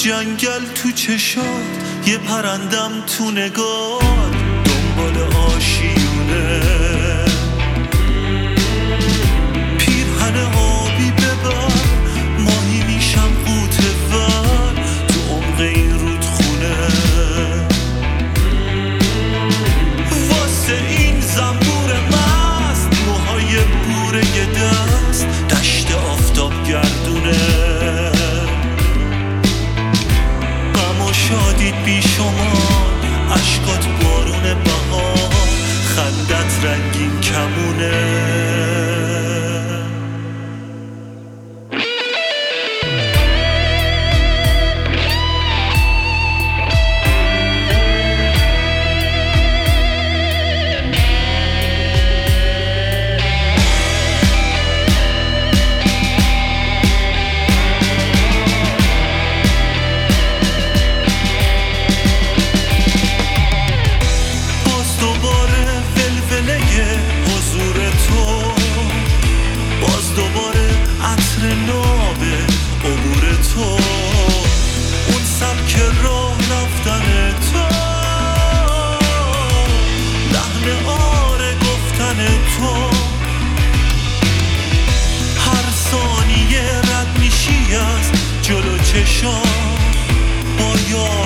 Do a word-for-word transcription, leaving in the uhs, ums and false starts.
جنگل تو چشات، یه پرندم تو نگات، دنبال آشیونه. پیرهن آبی ببر، ماهی میشم قوطه ور تو عمق این رودخونه. واسه این زنبور مست، موهای بوره یه دست، دشت آفتاب گردونه. شادید بی شما، عشقات بارون بهار، خندت رنگین کمونه. جلو چشام با یاد